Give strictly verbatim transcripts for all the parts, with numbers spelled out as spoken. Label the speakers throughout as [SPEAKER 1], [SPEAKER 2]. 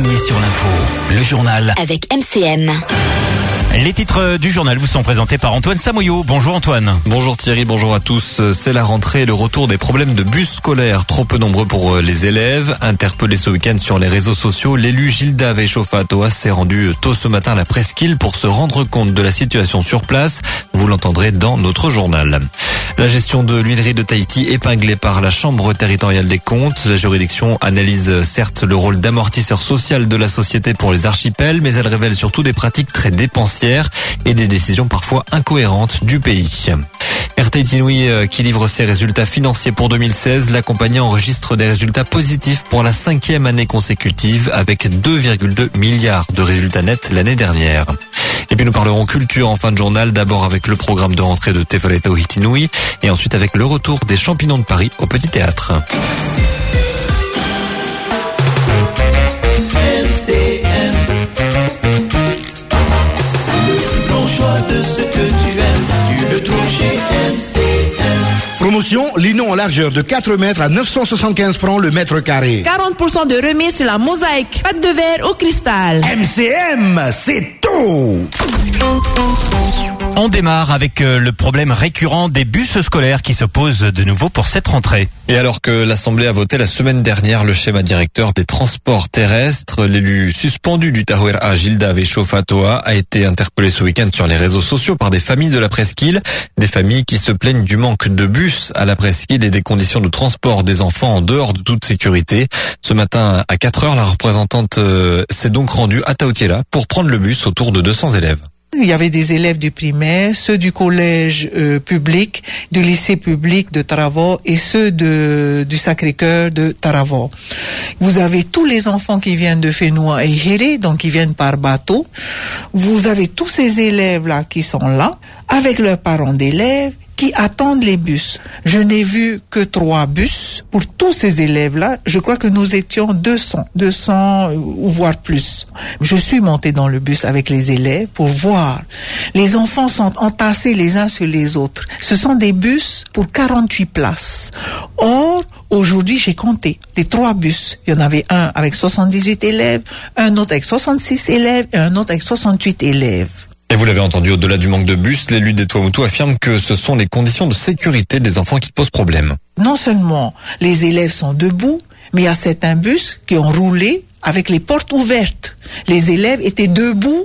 [SPEAKER 1] Tinoué sur l'info, le journal
[SPEAKER 2] avec M C M.
[SPEAKER 3] Les titres du journal vous sont présentés par Antoine Samoyo. Bonjour Antoine.
[SPEAKER 4] Bonjour Thierry, bonjour à tous. C'est la rentrée et le retour des problèmes de bus scolaires, trop peu nombreux pour les élèves. Interpellé ce week-end sur les réseaux sociaux, l'élu Gilda Vechofa-Atoa s'est rendu tôt ce matin à la presqu'île pour se rendre compte de la situation sur place. Vous l'entendrez dans notre journal. La gestion de l'huilerie de Tahiti épinglée par la Chambre territoriale des comptes. La juridiction analyse certes le rôle d'amortisseur social de la société pour les archipels, mais elle révèle surtout des pratiques très dépensières et des décisions parfois incohérentes du pays. Air Tahiti Nui qui livre ses résultats financiers pour deux mille seize. La compagnie enregistre des résultats positifs pour la cinquième année consécutive avec deux virgule deux milliards de résultats nets l'année dernière. Et puis nous parlerons culture en fin de journal, d'abord avec le programme de rentrée de Te Whare Tauhiti Nui et ensuite avec le retour des Champignons de Paris au Petit Théâtre.
[SPEAKER 5] M C M, c'est le plus bon choix de ce que tu aimes, tu le trouves chez M C M.
[SPEAKER 6] Promotion, lino en largeur de quatre mètres à neuf cent soixante-quinze francs le mètre carré.
[SPEAKER 7] quarante pour cent de remise sur la mosaïque, pâte de verre au cristal.
[SPEAKER 6] M C M, c'est tout!
[SPEAKER 3] On démarre avec le problème récurrent des bus scolaires qui se posent de nouveau pour cette rentrée.
[SPEAKER 4] Et alors que l'Assemblée a voté la semaine dernière le schéma directeur des transports terrestres, l'élu suspendu du Tahuera Gilda Vechofa-Atoa a été interpellé ce week-end sur les réseaux sociaux par des familles de la presqu'île. Des familles qui se plaignent du manque de bus à la presqu'île et des conditions de transport des enfants en dehors de toute sécurité. Ce matin à quatre heures, la représentante euh, s'est donc rendue à Taoutiela pour prendre le bus autour de deux cents élèves.
[SPEAKER 8] Il y avait des élèves du primaire, ceux du collège euh, public, du lycée public de Taravao et ceux de, du Sacré-Cœur de Taravao. Vous avez tous les enfants qui viennent de Fénoua et Héré, donc qui viennent par bateau. Vous avez tous ces élèves-là qui sont là, avec leurs parents d'élèves, qui attendent les bus. Je n'ai vu que trois bus pour tous ces élèves-là. Je crois que nous étions deux cents, deux cents ou voire plus. Je suis montée dans le bus avec les élèves pour voir. Les enfants sont entassés les uns sur les autres. Ce sont des bus pour quarante-huit places. Or, aujourd'hui, j'ai compté les trois bus. Il y en avait un avec soixante-dix-huit élèves, un autre avec soixante-six élèves et un autre avec soixante-huit élèves.
[SPEAKER 4] Et vous l'avez entendu, au-delà du manque de bus, l'élu des Tuamotu affirme que ce sont les conditions de sécurité des enfants qui posent problème.
[SPEAKER 8] Non seulement les élèves sont debout, mais il y a certains bus qui ont roulé avec les portes ouvertes. Les élèves étaient debout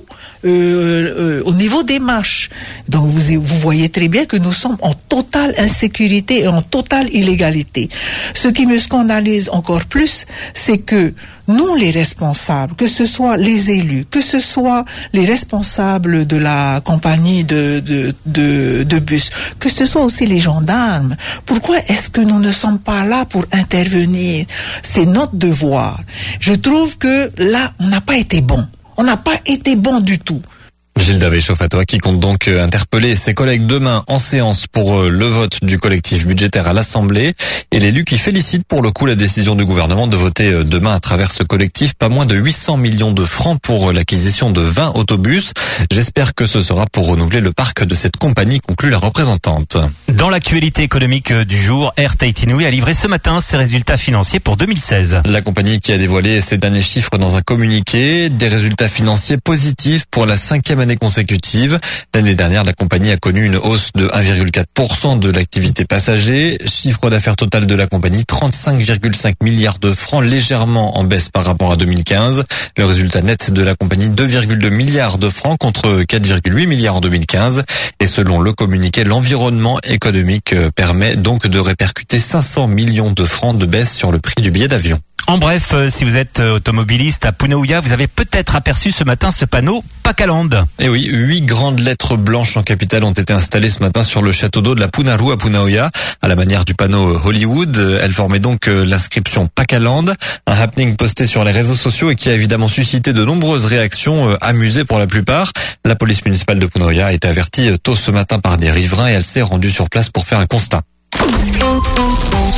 [SPEAKER 8] euh, euh, au niveau des marches. Donc vous, vous voyez très bien que nous sommes en totale insécurité et en totale illégalité. Ce qui me scandalise encore plus, c'est que nous, les responsables, que ce soit les élus, que ce soit les responsables de la compagnie de, de, de, de bus, que ce soit aussi les gendarmes, pourquoi est-ce que nous ne sommes pas là pour intervenir? C'est notre devoir. Je trouve que là, on n'a pas été bon. On n'a pas été bon du tout.
[SPEAKER 4] Gilda Vechofa-Atoa qui compte donc interpeller ses collègues demain en séance pour le vote du collectif budgétaire à l'Assemblée et l'élu qui félicite pour le coup la décision du gouvernement de voter demain à travers ce collectif pas moins de huit cents millions de francs pour l'acquisition de vingt autobus. J'espère que ce sera pour renouveler le parc de cette compagnie, conclut la représentante.
[SPEAKER 3] Dans l'actualité économique du jour, Air Tahiti Nui a livré ce matin ses résultats financiers pour deux mille seize.
[SPEAKER 4] La compagnie qui a dévoilé ses derniers chiffres dans un communiqué, des résultats financiers positifs pour la cinquième année consécutive. L'année dernière, la compagnie a connu une hausse de un virgule quatre pour cent de l'activité passager. Chiffre d'affaires total de la compagnie, trente-cinq virgule cinq milliards de francs, légèrement en baisse par rapport à deux mille quinze. Le résultat net de la compagnie, deux virgule deux milliards de francs contre quatre virgule huit milliards en deux mille quinze. Et selon le communiqué, l'environnement économique permet donc de répercuter cinq cents millions de francs de baisse sur le prix du billet d'avion.
[SPEAKER 3] En bref, si vous êtes automobiliste à Punaouia, vous avez peut-être aperçu ce matin ce panneau Pakaland.
[SPEAKER 4] Et oui, huit grandes lettres blanches en capitale ont été installées ce matin sur le château d'eau de la Punaru à Punaouia, à la manière du panneau Hollywood. Elles formaient donc l'inscription Pakaland, un happening posté sur les réseaux sociaux et qui a évidemment suscité de nombreuses réactions amusées pour la plupart. La police municipale de Punaouia a été avertie tôt ce matin par des riverains et elle s'est rendue sur place pour faire un constat.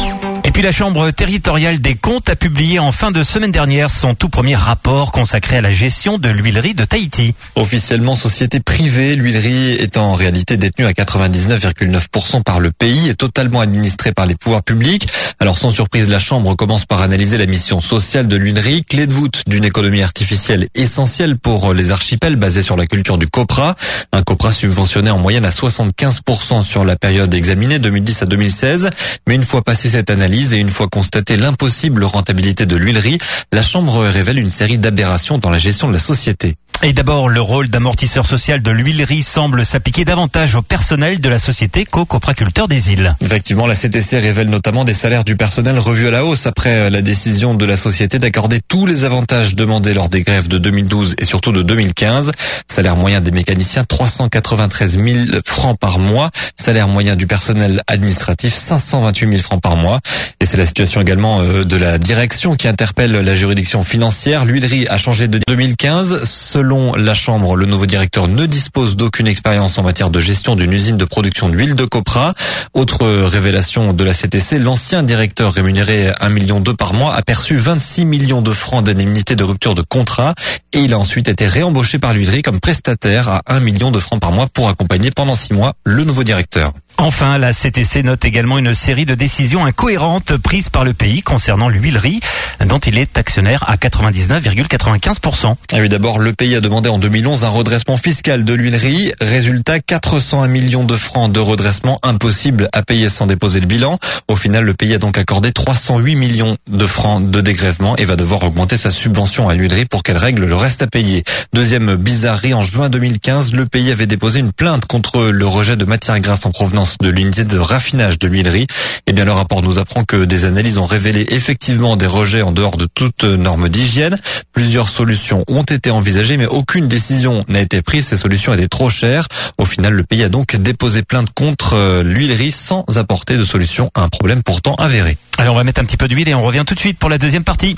[SPEAKER 3] Et puis la Chambre territoriale des comptes a publié en fin de semaine dernière son tout premier rapport consacré à la gestion de l'huilerie de Tahiti.
[SPEAKER 4] Officiellement société privée, l'huilerie est en réalité détenue à quatre-vingt-dix-neuf virgule neuf pour cent par le pays et totalement administrée par les pouvoirs publics. Alors sans surprise, la Chambre commence par analyser la mission sociale de l'huilerie, clé de voûte d'une économie artificielle essentielle pour les archipels basés sur la culture du copra. Un copra subventionné en moyenne à soixante-quinze pour cent sur la période examinée deux mille dix à deux mille seize. Mais une fois passée cette analyse et une fois constatée l'impossible rentabilité de l'huilerie, la Chambre révèle une série d'aberrations dans la gestion de la société.
[SPEAKER 3] Et d'abord, le rôle d'amortisseur social de l'huilerie semble s'appliquer davantage au personnel de la société qu'aux copraculteurs des îles.
[SPEAKER 4] Effectivement, la C T C révèle notamment des salaires du personnel revus à la hausse après la décision de la société d'accorder tous les avantages demandés lors des grèves de deux mille douze et surtout de deux mille quinze. Salaire moyen des mécaniciens trois cent quatre-vingt-treize mille francs par mois. Salaire moyen du personnel administratif cinq cent vingt-huit mille francs par mois. Et c'est la situation également de la direction qui interpelle la juridiction financière. L'huilerie a changé de deux mille quinze. Selon la Chambre, le nouveau directeur ne dispose d'aucune expérience en matière de gestion d'une usine de production d'huile de copra. Autre révélation de la C T C, l'ancien directeur rémunéré un million deux par mois a perçu vingt-six millions de francs d'indemnité de rupture de contrat et il a ensuite été réembauché par l'huilerie comme prestataire à un million de francs par mois pour accompagner pendant six mois le nouveau directeur.
[SPEAKER 3] Enfin, la C T C note également une série de décisions incohérentes prises par le pays concernant l'huilerie, dont il est actionnaire à quatre-vingt-dix-neuf virgule quatre-vingt-quinze pour cent.
[SPEAKER 4] Ah oui, d'abord, le pays a demandé en deux mille onze un redressement fiscal de l'huilerie. Résultat, quatre cent un millions de francs de redressement impossible à payer sans déposer le bilan. Au final, le pays a donc accordé trois cent huit millions de francs de dégrèvement et va devoir augmenter sa subvention à l'huilerie pour qu'elle règle le reste à payer. Deuxième bizarrerie, en juin deux mille quinze, le pays avait déposé une plainte contre le rejet de matières grasses en provenance de l'unité de raffinage de l'huilerie. Eh bien, le rapport nous apprend que des analyses ont révélé effectivement des rejets en dehors de toute norme d'hygiène. Plusieurs solutions ont été envisagées, mais aucune décision n'a été prise. Ces solutions étaient trop chères. Au final, le pays a donc déposé plainte contre l'huilerie sans apporter de solution à un problème pourtant avéré.
[SPEAKER 3] Alors, on va mettre un petit peu d'huile et on revient tout de suite pour la deuxième partie.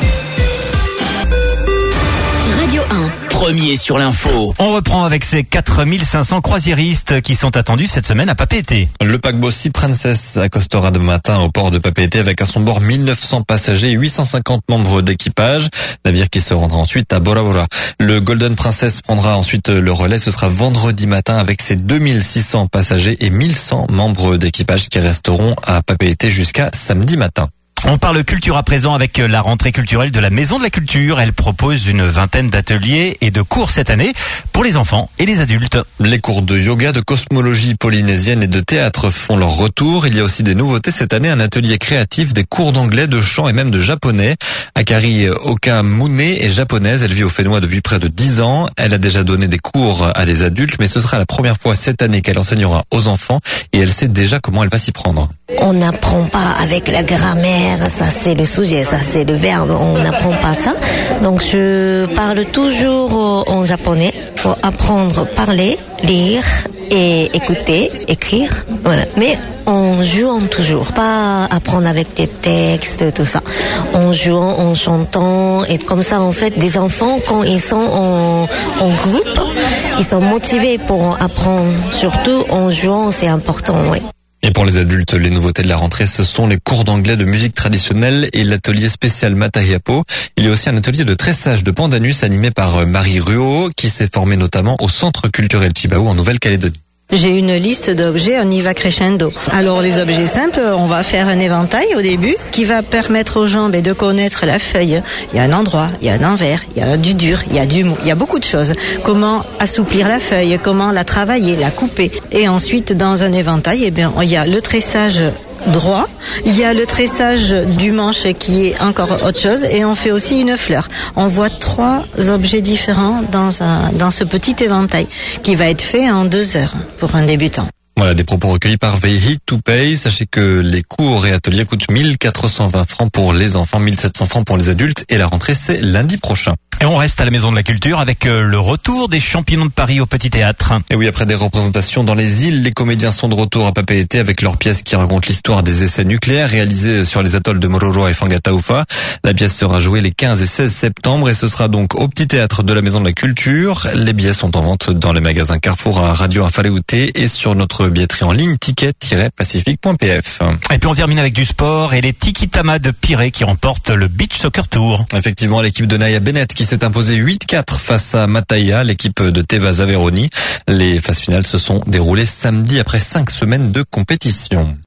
[SPEAKER 1] Radio un. Premier sur l'info.
[SPEAKER 3] On reprend avec ces quatre mille cinq cents croisiéristes qui sont attendus cette semaine à Papeete.
[SPEAKER 4] Le paquebot Sea Princess accostera demain matin au port de Papeete avec à son bord mille neuf cents passagers et huit cent cinquante membres d'équipage. Navire qui se rendra ensuite à Bora Bora. Le Golden Princess prendra ensuite le relais. Ce sera vendredi matin avec ses deux mille six cents passagers et mille cent membres d'équipage qui resteront à Papeete jusqu'à samedi matin.
[SPEAKER 3] On parle culture à présent avec la rentrée culturelle de la Maison de la Culture. Elle propose une vingtaine d'ateliers et de cours cette année pour les enfants et les adultes.
[SPEAKER 4] Les cours de yoga, de cosmologie polynésienne et de théâtre font leur retour. Il y a aussi des nouveautés cette année, un atelier créatif, des cours d'anglais, de chant et même de japonais. Akari Okamune est japonaise, elle vit au Fénois depuis près de dix ans. Elle a déjà donné des cours à des adultes, mais ce sera la première fois cette année qu'elle enseignera aux enfants et elle sait déjà comment elle va s'y prendre.
[SPEAKER 2] On n'apprend pas avec la grammaire, ça c'est le sujet, ça c'est le verbe, on n'apprend pas ça. Donc je parle toujours en japonais pour apprendre, parler, lire et écouter, écrire. Voilà. Mais en jouant toujours, pas apprendre avec des textes, tout ça. En jouant, en chantant et comme ça en fait, des enfants quand ils sont en, en groupe, ils sont motivés pour apprendre. Surtout en jouant, c'est important, oui.
[SPEAKER 4] Et pour les adultes, les nouveautés de la rentrée, ce sont les cours d'anglais de musique traditionnelle et l'atelier spécial Matahiapo. Il y a aussi un atelier de tressage de pandanus animé par Marie Ruot, qui s'est formée notamment au Centre culturel Chibaou en Nouvelle-Calédonie.
[SPEAKER 9] J'ai une liste d'objets, on y va crescendo. Alors les objets simples, on va faire un éventail au début qui va permettre aux gens de connaître la feuille. Il y a un endroit, il y a un envers, il y a du dur, il y a du mou, il y a beaucoup de choses. Comment assouplir la feuille, comment la travailler, la couper. Et ensuite, dans un éventail, eh bien, il y a le tressage droit, il y a le tressage du manche qui est encore autre chose et on fait aussi une fleur. On voit trois objets différents dans un, dans ce petit éventail qui va être fait en deux heures pour un débutant.
[SPEAKER 4] Voilà, des propos recueillis par Vehi to Pay. Sachez que les cours et ateliers coûtent mille quatre cent vingt francs pour les enfants, mille sept cents francs pour les adultes et la rentrée c'est lundi prochain.
[SPEAKER 3] Et on reste à la Maison de la Culture avec le retour des Champignons de Paris au Petit Théâtre.
[SPEAKER 4] Et oui, après des représentations dans les îles, les comédiens sont de retour à Papeete avec leur pièce qui raconte l'histoire des essais nucléaires réalisés sur les atolls de Mororoa et Fangataufa. La pièce sera jouée les quinze et seize septembre et ce sera donc au Petit Théâtre de la Maison de la Culture. Les billets sont en vente dans les magasins Carrefour à Radio Infareute et sur notre billetterie en ligne ticket tiret pacifique point p f.
[SPEAKER 3] Et puis on termine avec du sport et les Tikitama de Pirée qui remportent le Beach Soccer Tour.
[SPEAKER 4] Effectivement, l'équipe de Naya Bennett qui s'est imposée huit quatre face à Mataya, l'équipe de Teva Zaveroni. Les phases finales se sont déroulées samedi après cinq semaines de compétition.